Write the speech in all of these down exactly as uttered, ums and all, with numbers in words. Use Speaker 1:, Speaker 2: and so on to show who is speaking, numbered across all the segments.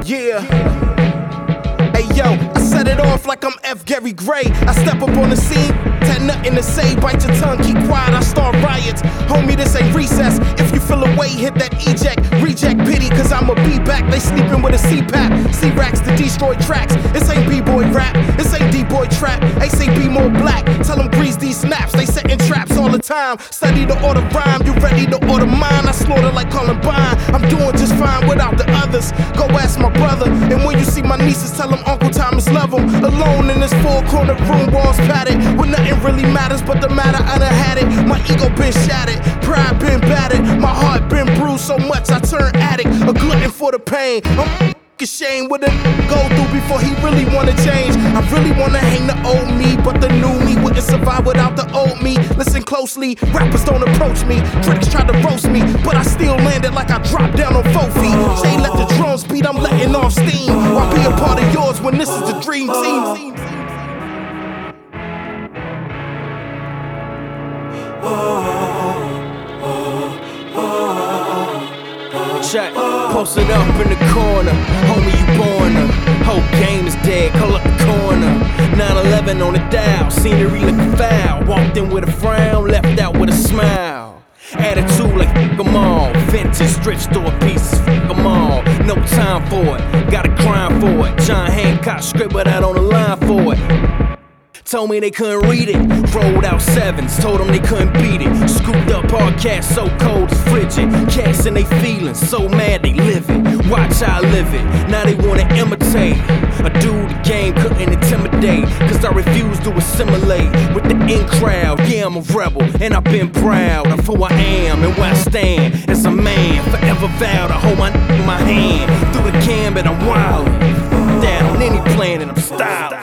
Speaker 1: Yeah. Hey yo, I set it off like I'm F. Gary Gray. I step up on the scene, had nothing to say. Bite your tongue, keep quiet, I start riots. Homie, this ain't recess. If you feel away, hit that eject. Reject pity, cause I'ma be back. They sleeping with a C PAP. C-Racks to destroy tracks. This ain't B-boy rap, this ain't D-boy trap. They say be more black, tell them grease these snaps. They setting traps all the time. Study the order rhyme, you ready to order mine? I slaughter like Columbine. I'm doing just fine without the others. Go ask my brother. And when you see my nieces, tell them Uncle Thomas love them. Alone in this four-corner room, walls padded, where nothing really matters but the matter I done had it. My ego been shattered, pride been battered, my heart been bruised so much I turned addict, a glutton for the pain. I'm ashamed what a go through before he really wanna change. I really wanna hang the old me, but the new me wouldn't survive without the old me. Listen closely, rappers don't approach me. Critics try to roast me, but I still landed like I dropped down on four feet. Say let the drums beat, I'm letting off steam. Why be a part of yours when this is the dream team?
Speaker 2: Check, posted up in the corner, homie you born her. Whole game is dead, call up the corner. nine eleven on the dial, scenery looking foul. Walked in with a frown, left out with a smile. Attitude like f*** 'em all, vintage thrift store pieces, f*** 'em all. No time for it, gotta grind for it. John Hancock scribbled out on the line for it. Told me they couldn't read it, rolled out sevens, told them they couldn't beat it. Scooped up hard cash, so cold it's frigid. Cats in they feelings, so mad they live it. Watch how I live it, now they wanna imitate. A dude the game couldn't intimidate, cause I refuse to assimilate with the in crowd. Yeah, I'm a rebel, and I've been proud of who I am and where I stand. As a man, forever vowed to hold my in my hand. Through the gambit, I'm wildin'. Down on any planet, I'm styling.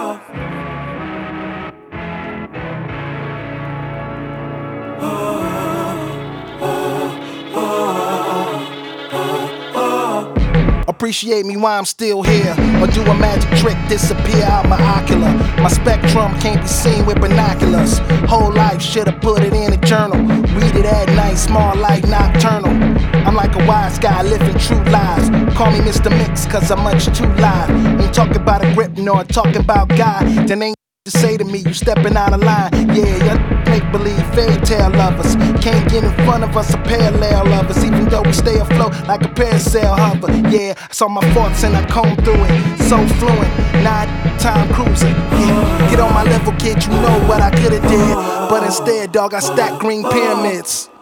Speaker 3: Appreciate me while I'm still here, or do a magic trick, disappear out my ocular. My spectrum can't be seen with binoculars. Whole life should've put it in a journal. Read it at night, small like nocturnal. I'm like a wise guy living true lives. Call me Mister Mix cause I'm much too live. Ain't talking about a grip nor talking about God. Then ain't to say to me you stepping out of line. Yeah, y'all make believe fairy tale lovers. Can't get in front of us a parallel lovers, even though we stay afloat like a parasail hover. Yeah, I saw my thoughts and I combed through it. So fluent, now time cruising. Yeah, get on my level, kid, you know what I could've did. But instead, dog, I stack green pyramids.